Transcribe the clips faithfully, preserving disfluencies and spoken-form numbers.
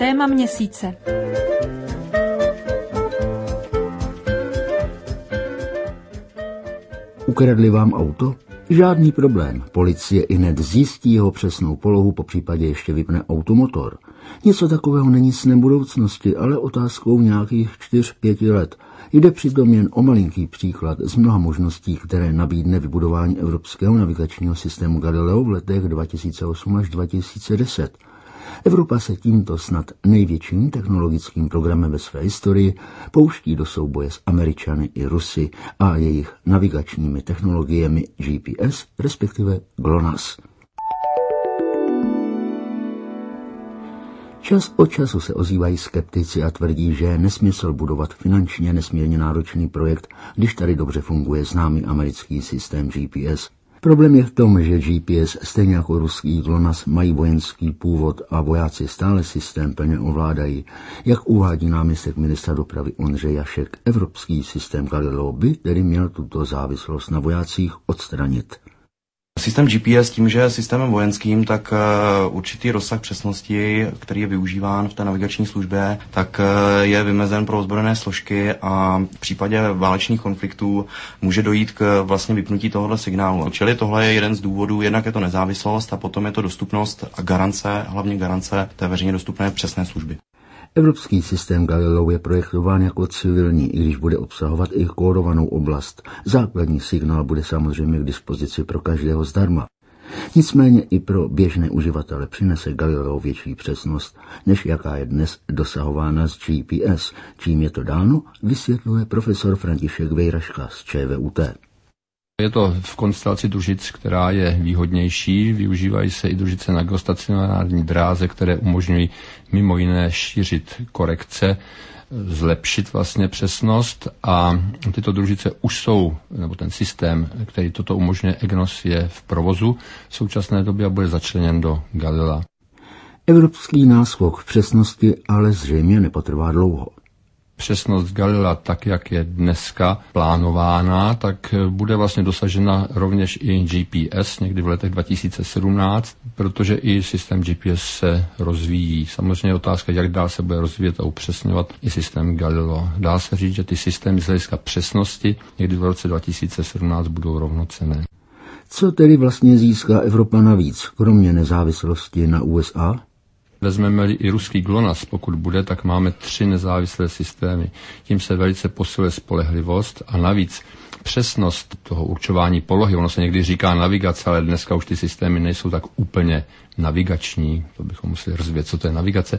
Téma měsíce. Ukradli vám auto? Žádný problém. Policie ihned zjistí jeho přesnou polohu, popřípadě ještě vypne automotor. Něco takového není snem budoucnosti, ale otázkou nějakých čtyř pěti let. Jde přitom jen o malinký příklad z mnoha možností, které nabídne vybudování evropského navigačního systému Galileo v letech dva tisíce osm až dva tisíce deset. Evropa se tímto snad největším technologickým programem ve své historii pouští do souboje s Američany i Rusy a jejich navigačními technologiemi G P S, respektive GLONASS. Čas od času se ozývají skeptici a tvrdí, že je nesmysl budovat finančně nesmírně náročný projekt, když tady dobře funguje známý americký systém G P S. Problém je v tom, že G P S, stejně jako ruský GLONASS, mají vojenský původ a vojáci stále systém plně ovládají. Jak uvádí náměstek ministra dopravy Ondřej Jašek, evropský systém Galileo by tedy měl tuto závislost na vojácích odstranit. Systém G P S tím, že je systémem vojenským, tak určitý rozsah přesnosti, který je využíván v té navigační službě, tak je vymezen pro ozbrojené složky a v případě válečných konfliktů může dojít k vlastně vypnutí tohoto signálu. Čili tohle je jeden z důvodů, jednak je to nezávislost a potom je to dostupnost a garance, hlavně garance té veřejně dostupné přesné služby. Evropský systém Galileo je projektován jako civilní, i když bude obsahovat i kódovanou oblast. Základní signál bude samozřejmě k dispozici pro každého zdarma. Nicméně i pro běžné uživatele přinese Galileo větší přesnost, než jaká je dnes dosahována z G P S. Čím je to dáno, vysvětluje profesor František Vejraška z Č V U T. Je to v konstelaci družic, která je výhodnější. Využívají se i družice na geostacionární dráze, které umožňují mimo jiné šířit korekce, zlepšit vlastně přesnost a tyto družice už jsou, nebo ten systém, který toto umožňuje, EGNOS, je v provozu v současné době a bude začleněn do Galilea. Evropský náskok v přesnosti ale zřejmě nepotrvá dlouho. Přesnost Galilea, tak jak je dneska plánována, tak bude vlastně dosažena rovněž i G P S někdy v letech dva tisíce sedmnáct, protože i systém G P S se rozvíjí. Samozřejmě je otázka, jak dál se bude rozvíjet a upřesňovat i systém Galileo. Dá se říct, že ty systémy z hlediska přesnosti někdy v roce dva tisíce sedmnáct budou rovnocenné. Co tedy vlastně získá Evropa navíc, kromě nezávislosti na U S A? Vezmeme-li i ruský GLONASS, pokud bude, tak máme tři nezávislé systémy. Tím se velice posiluje spolehlivost a navíc přesnost toho určování polohy. Ono se někdy říká navigace, ale dneska už ty systémy nejsou tak úplně navigační. To bychom museli rozvědět, co to je navigace.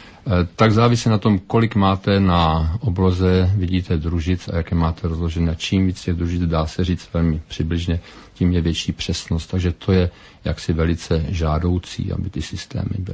Tak závisí na tom, kolik máte na obloze, vidíte, družic a jaké máte rozložené. Čím víc těch družic, dá se říct velmi přibližně, tím je větší přesnost. Takže to je jaksi velice žádoucí, aby ty systémy byly.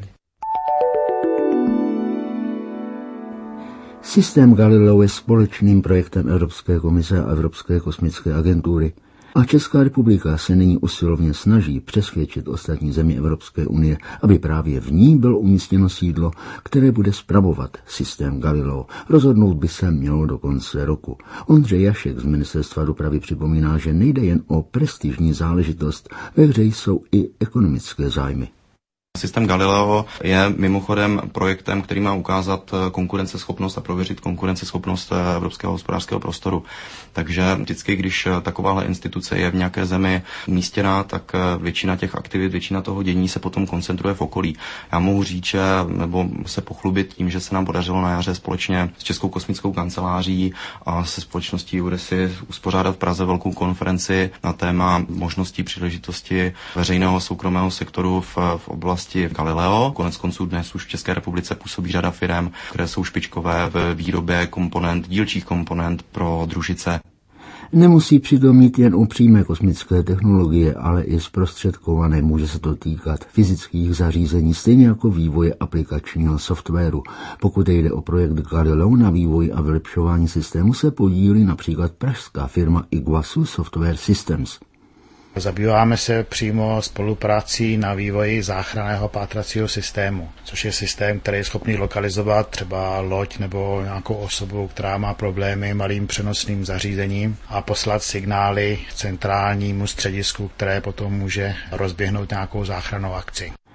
Systém Galileo je společným projektem Evropské komise a Evropské kosmické agentury a Česká republika se nyní usilovně snaží přesvědčit ostatní země Evropské unie, aby právě v ní bylo umístěno sídlo, které bude spravovat systém Galileo. Rozhodnout by se mělo do konce roku. Ondřej Jašek z Ministerstva dopravy připomíná, že nejde jen o prestižní záležitost, ve hře jsou i ekonomické zájmy. Systém Galileo je mimochodem projektem, který má ukázat konkurenceschopnost a prověřit konkurenceschopnost evropského hospodářského prostoru. Takže vždycky, když takováhle instituce je v nějaké zemi umístěná, tak většina těch aktivit, většina toho dění se potom koncentruje v okolí. Já mohu říct, že, nebo se pochlubit tím, že se nám podařilo na jaře společně s Českou kosmickou kanceláří a se společností UDESY uspořádat v Praze velkou konferenci na téma možností příležitosti veřejného soukromého sektoru v, v oblasti Galileo. Konec konců dnes už v České republice působí řada firem, které jsou špičkové v výrobě komponent, dílčích komponent pro družice. Nemusí přitom mít jen o přímé kosmické technologie, ale i zprostředkované. Může se to týkat fyzických zařízení, stejně jako vývoje aplikačního softwaru. Pokud jde o projekt Galileo, na vývoji a vylepšování systému se podílí například pražská firma Iguazu Software Systems. Zabýváme se přímo spoluprací na vývoji záchranného pátracího systému, což je systém, který je schopný lokalizovat třeba loď nebo nějakou osobu, která má problémy malým přenosným zařízením a poslat signály centrálnímu středisku, které potom může rozběhnout nějakou záchrannou akci.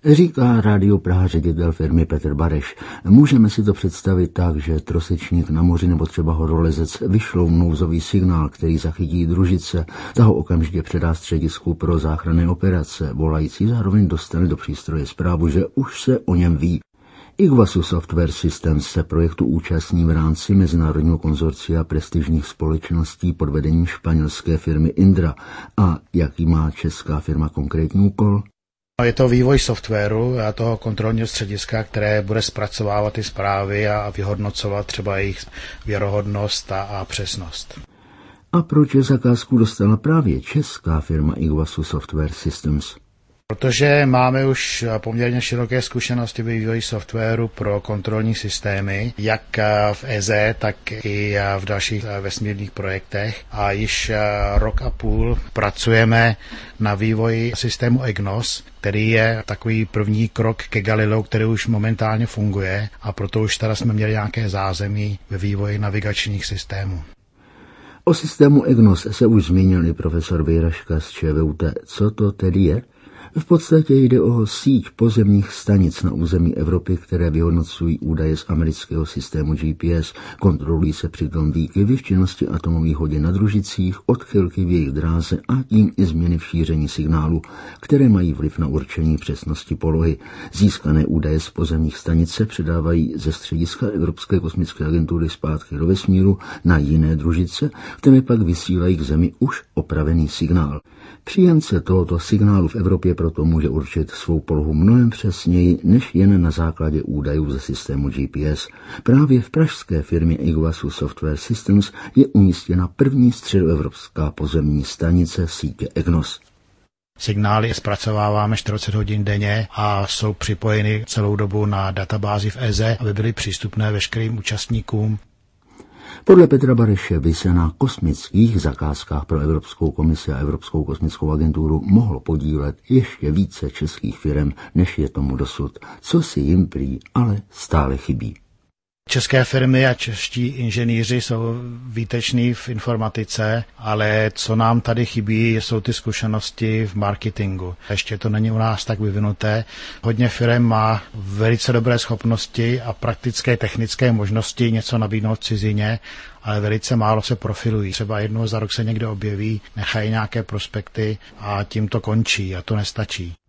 Říká Rádio Praha ředitel firmy Petr Bareš. Můžeme si to představit tak, že trosečník na moři nebo třeba horolezec vyšlou nouzový signál, který zachytí družice, ta ho okamžitě předá středisku pro záchranné operace. Volající zároveň dostane do přístroje zprávu, že už se o něm ví. Iguazu Software Systems se projektu účastní v rámci mezinárodního konzorcia prestižních společností pod vedením španělské firmy Indra. A jaký má česká firma konkrétní úkol? Je to vývoj softwaru a toho kontrolního střediska, které bude zpracovávat ty zprávy a vyhodnocovat třeba jejich věrohodnost a, a přesnost. A proč zakázku dostala právě česká firma Iguazu Software Systems? Protože máme už poměrně široké zkušenosti ve vývoji softwaru pro kontrolní systémy, jak v E Z E, tak i v dalších vesmírných projektech. A již rok a půl pracujeme na vývoji systému EGNOS, který je takový první krok ke Galileu, který už momentálně funguje, a proto už teda jsme měli nějaké zázemí ve vývoji navigačních systémů. O systému EGNOS se už zmínil i profesor Vejraška z Č V U T. Co to tedy je? V podstatě jde o síť pozemních stanic na území Evropy, které vyhodnocují údaje z amerického systému G P S. Kontrolují se přitom výkyvy v činnosti atomových hodin na družicích, odchylky v jejich dráze a tím i změny v šíření signálu, které mají vliv na určení přesnosti polohy. Získané údaje z pozemních stanic se předávají ze střediska Evropské kosmické agentury zpátky do vesmíru na jiné družice, které pak vysílají k Zemi už opravený signál. Příjemce tohoto signálu v Evropě proto může určit svou polohu mnohem přesněji, než jen na základě údajů ze systému G P S. Právě v pražské firmě Iguazu Software Systems je umístěna první středoevropská pozemní stanice sítě EGNOS. Signály zpracováváme čtyřicet hodin denně a jsou připojeny celou dobu na databázi v E Z E, aby byly přístupné veškerým účastníkům. Podle Petra Bareše by se na kosmických zakázkách pro Evropskou komisi a Evropskou kosmickou agenturu mohlo podílet ještě více českých firem, než je tomu dosud, co si jim prý ale stále chybí. České firmy a čeští inženýři jsou výteční v informatice, ale co nám tady chybí, jsou ty zkušenosti v marketingu. Ještě to není u nás tak vyvinuté. Hodně firm má velice dobré schopnosti a praktické technické možnosti něco nabídnout v cizině, ale velice málo se profilují. Třeba jednou za rok se někde objeví, nechají nějaké prospekty a tím to končí a to nestačí.